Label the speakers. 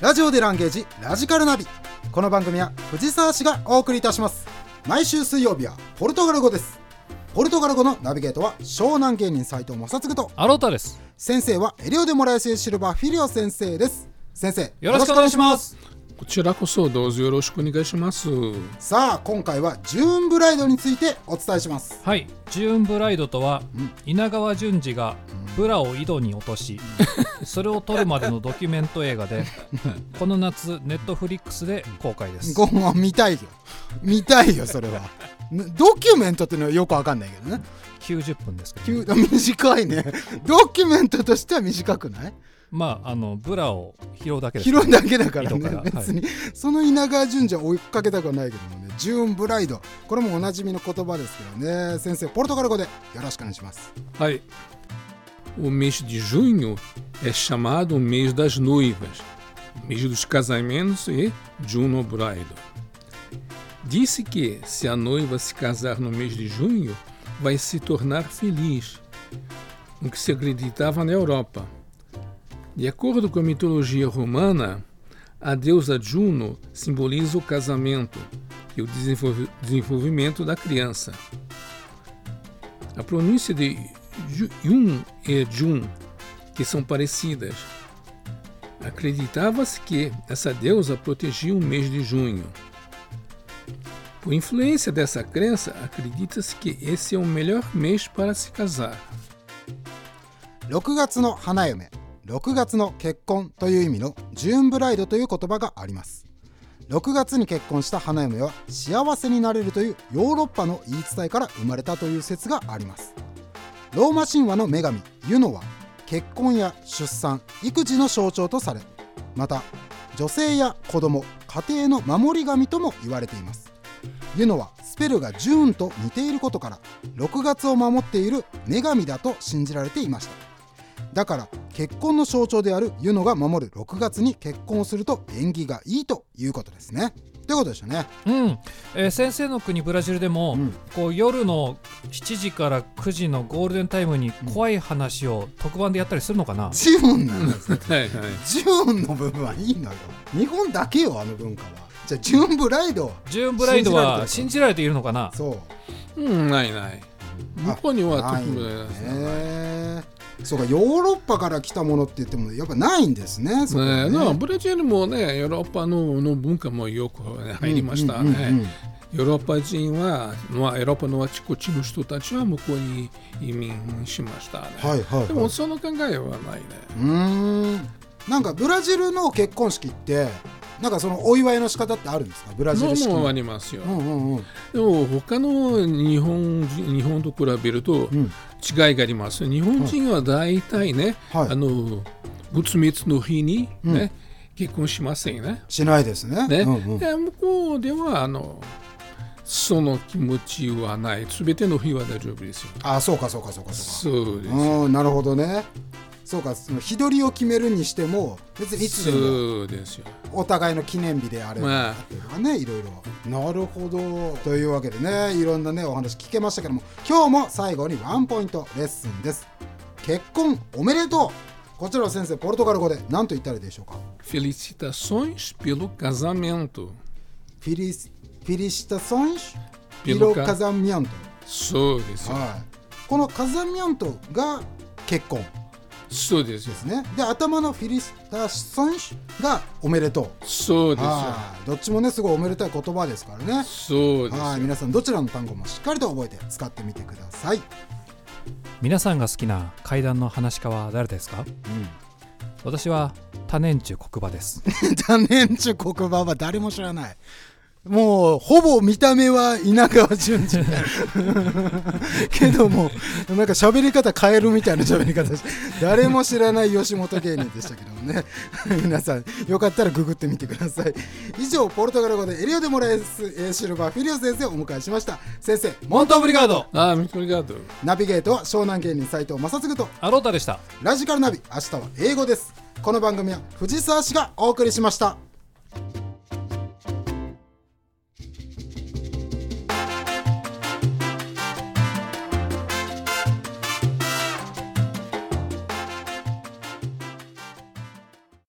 Speaker 1: ラジオでランゲージラジカルナビ。この番組は藤沢市がお送りいたします。毎週水曜日はポルトガル語です。ポルトガル語のナビゲートは湘南芸人斉藤正嗣と
Speaker 2: アロータです。
Speaker 1: 先生はエリオデモラエスシルバーフィリオ先生です。先生
Speaker 2: よろしくお願いします。
Speaker 3: こちらこそどうぞよろしくお願いします。
Speaker 1: さあ今回はジューンブライドについてお伝えします。
Speaker 2: はい、ジューンブライドとは、稲川淳二がブラを井戸に落とし、それを撮るまでのドキュメント映画でこの夏ネットフリックスで公開です。
Speaker 1: 見たいよそれはドキュメントってのはよくわかんないけどね。
Speaker 2: 90分ですけど、
Speaker 1: ね、短いね。ドキュメントとしては短くない？
Speaker 2: まあブラを拾うだけです、
Speaker 1: 拾うだけだからね。
Speaker 2: から
Speaker 1: 別に、はい、その稲川淳二は追いかけたくはないけどもね。ジューンブライド、これもおなじみの言葉ですけどね。先生ポルトガル語でよろしくお願いします。
Speaker 3: はい。O mês de junho é chamado mês das noivas, mês dos casamentos e Juno Bride. Disse que se a noiva se casar no mês de junho, vai se tornar feliz, o que se acreditava na Europa. De acordo com a mitologia romana, a deusa Juno simboliza o casamento e o desenvolvimento da criança. A pronúncia de Yun e Jun, que são parecidas. Acreditava-se que essa deusa protegia o mês de junho. Por influência dessa crença, acredita-se que esse é o melhor mês para se casar.
Speaker 1: 6月の花嫁、6月の結婚という意味のジューンブライドという言葉があります。6月に結婚した花嫁は幸せになれるというヨーロッパの言い伝えから生まれたという説があります。ローマ神話の女神ユノは結婚や出産、育児の象徴とされ、また女性や子供、家庭の守り神とも言われています。ユノはスペルがジューンと似ていることから6月を守っている女神だと信じられていました。だから結婚の象徴であるユノが守る6月に結婚をすると縁起がいいということですね。ということでしたね。
Speaker 2: 先生の国ブラジルでも、こう夜の7時から9時のゴールデンタイムに怖い話を特番でやったりするのかな。
Speaker 1: ジューンなんですよ。ジューンの部分はいいのよ。日本だけよあの文化は。じゃあジューンブライド
Speaker 2: は信じられているのかな。
Speaker 1: そう、
Speaker 3: ない。向こうには特
Speaker 1: にそうか、ヨーロッパから来たものって言ってもやっぱないんですね。そこね。
Speaker 3: ブラジルもね、ヨーロッパの文化もよく入りましたね。ヨーロッパ人はヨーロッパのあちこちの人たちは向こうに移民しましたね。でもその考えはないね。
Speaker 1: なんかブラジルの結婚式ってなんかそのお祝いの仕方ってあるんですか？ブラジル式
Speaker 3: もありますよ。でも他の日本と比べると違いがあります。日本人は大体ね、仏滅の日に、結婚しませんね。
Speaker 1: しないですね。
Speaker 3: で向こうではその気持ちはない。すべての日は大丈夫ですよ。
Speaker 1: そうか。そうです。なるほどね。そうか、その日取りを決めるにしても別にいつでもお互いの記念日であればっていうかね、いろいろ。なるほど。というわけでね、いろんなねお話聞けましたけども、今日も最後にワンポイントレッスンです。結婚おめでとう。こちらは先生ポルトガル語で何と言ったらいいでしょうか？
Speaker 3: Felicitações pelo casamento。
Speaker 1: Felicitações pelo casamento。
Speaker 3: そうですよ。
Speaker 1: このカザミャントが結婚。
Speaker 3: そうです
Speaker 1: ね。で頭のフィリスタソンシがおめでとう。
Speaker 3: そうですよ。
Speaker 1: どっちもねすごいおめでたい言葉ですからね。
Speaker 3: そうです。
Speaker 1: 皆さんどちらの単語もしっかりと覚えて使ってみてください。
Speaker 2: 皆さんが好きな怪談の話家は誰ですか？私は多年中国馬です。
Speaker 1: 多年中国馬は誰も知らない。もうほぼ見た目は稲川淳二けどもなんか喋り方変えるみたいな喋り方して誰も知らない吉本芸人でしたけどもね皆さんよかったらググってみてください。以上ポルトガル語でエリオデモラエスシルバーフィリオ先生をお迎えしました。先生モントオブリガード。ナビゲートは湘南芸人斉藤正嗣と
Speaker 2: アロータでした。
Speaker 1: ラジカルナビ、明日は英語です。この番組は藤沢市がお送りしました。